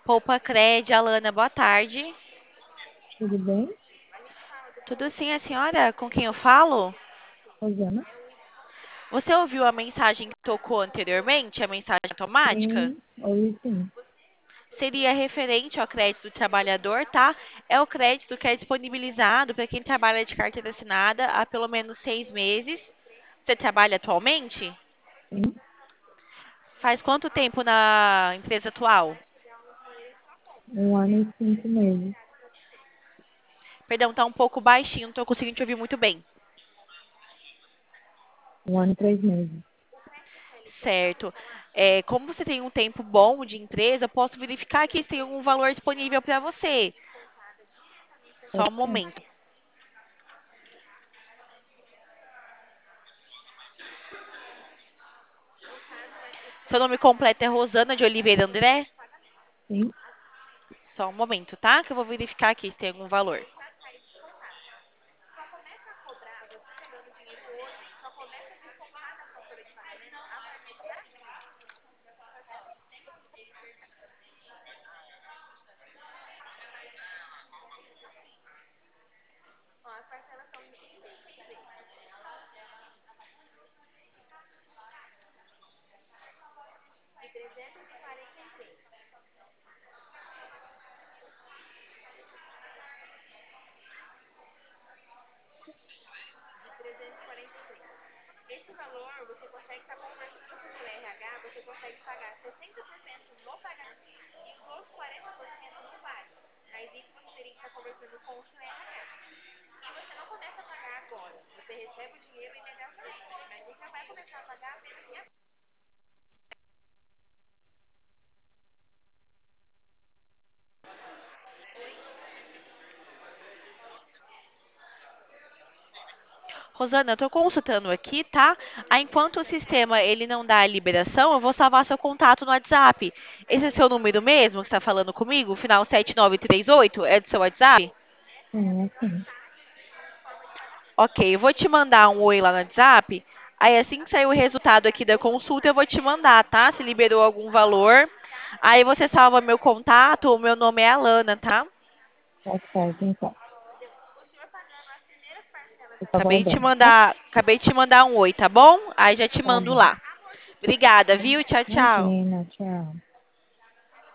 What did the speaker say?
Poupa Cred, Alana, boa tarde. Tudo bem? Tudo sim, a senhora? Com quem eu falo? Rosana? Você ouviu a mensagem que tocou anteriormente, a mensagem automática? Sim, oi, sim. Seria referente ao crédito do trabalhador, tá? É o crédito que é disponibilizado para quem trabalha de carteira assinada há pelo menos 6 meses. Você trabalha atualmente? Sim, Faz quanto tempo na empresa atual? 1 ano e 5 meses. Perdão, tá um pouco baixinho, não estou conseguindo te ouvir muito bem. 1 ano e 3 meses. Certo. Como você tem um tempo bom de empresa, eu posso verificar aqui se tem algum valor disponível para você. Só Pode um ser? momento. Seu nome completo é Rosana de Oliveira André? Sim, Só um momento, tá? Que eu vou verificar aqui se tem algum valor. Rosana, eu estou consultando aqui, tá? Enquanto o sistema ele não dá a liberação, eu vou salvar seu contato no WhatsApp. Esse é seu número mesmo que está falando comigo? Final 7938? É do seu WhatsApp? sim, é sim. Ok, eu vou te mandar um oi lá no WhatsApp. Aí assim que sair o resultado aqui da consulta, eu vou te mandar, tá? Se liberou algum valor. Aí você salva meu contato, o meu nome é Alana, tá? Tá certo, então. Eu tô Acabei de te aguardando, tá? mandar, acabei de te mandar um oi, tá bom? Aí já te Tá mando bom. lá. Obrigada, viu? Tchau, tchau. Imagina, tchau.